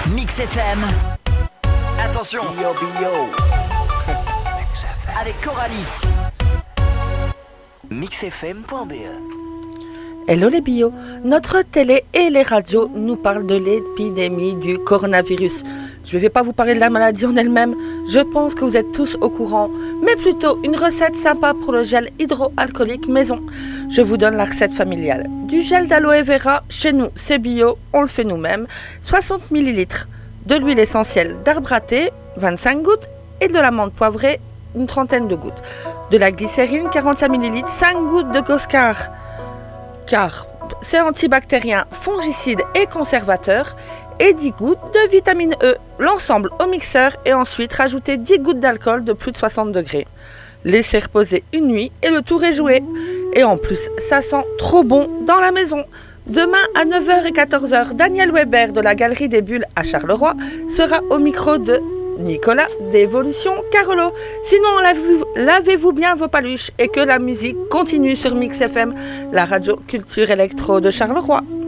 Mix FM. Attention. Avec Coralie. mixfm.be. Hello les bio, notre télé et les radios nous parlent de l'épidémie du coronavirus. Je ne vais pas vous parler de la maladie en elle-même, je pense que vous êtes tous au courant, mais plutôt une recette sympa pour le gel hydroalcoolique maison. Je vous donne la recette familiale. Du gel d'aloe vera, chez nous c'est bio, on le fait nous-mêmes, 60 ml, de l'huile essentielle d'arbre à thé, 25 gouttes, et de la menthe poivrée, une trentaine de gouttes. De la glycérine, 45 ml, 5 gouttes de Goscar, car c'est antibactérien, fongicide et conservateur, et 10 gouttes de vitamine E. L'ensemble au mixeur et ensuite rajouter 10 gouttes d'alcool de plus de 60 degrés. Laissez reposer une nuit et le tour est joué. Et en plus, ça sent trop bon dans la maison. Demain à 9h et 14h, Daniel Weber de la Galerie des Bulles à Charleroi sera au micro de Nicolas d'Evolution Carolo. Sinon, lavez-vous bien vos paluches et que la musique continue sur Mix FM, la radio culture électro de Charleroi.